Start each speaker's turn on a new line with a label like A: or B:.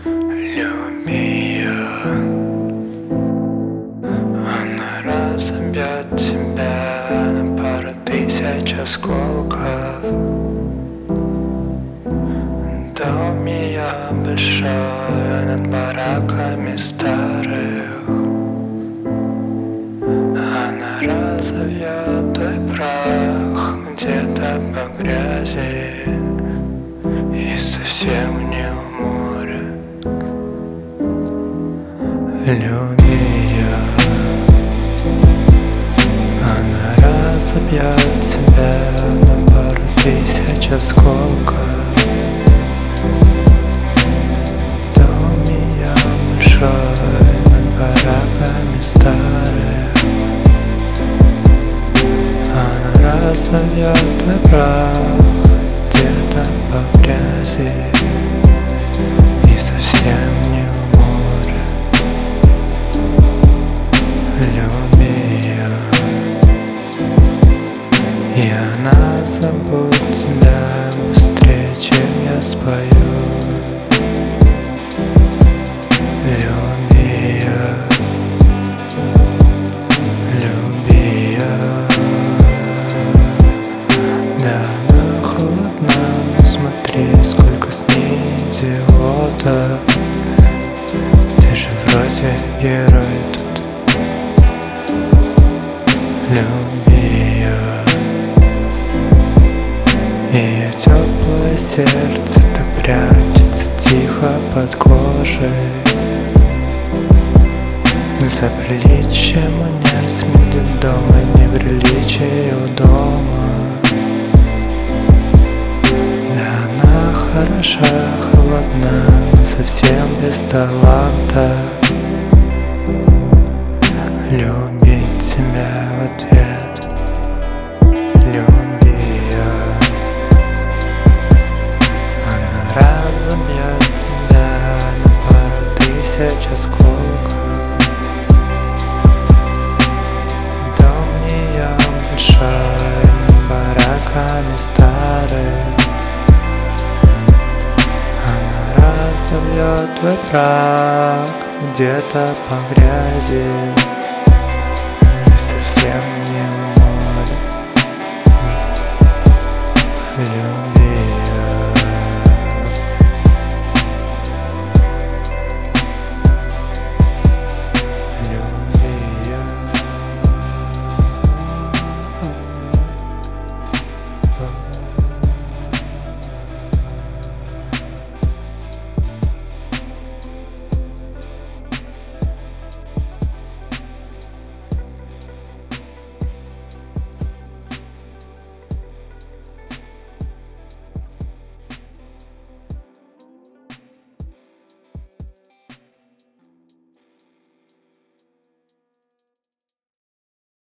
A: Люби ее, она разобьет тебя на пару тысяч осколков. Дом ее большой над бараками старых. Она разовьет твой прах где-то по грязи и совсем не у моря. Люби ее, она разобьет тебя на пару тысяч осколков. Дом ее большой над бараками старых. Она разовьет твой прах где-то по грязи и совсем не у моря. Люби ее, и она забудет тебя быстрее, чем я спою. Люби ее, люби ее. Да, она холодна, но смотри, сколько с ней идиотов. Ты же вроде герой тут. Люби ее, ее теплое сердце так прячется тихо под кожей. За приличие манер следит дома, неприличие у дома. Да, она хороша, холодна, но совсем без таланта любить тебя в ответ. Люби ее, она разобьет тебя на пару тысяч осколков. Дом ее большой над бараками старых. Она разобьет твой прах где-то по грязи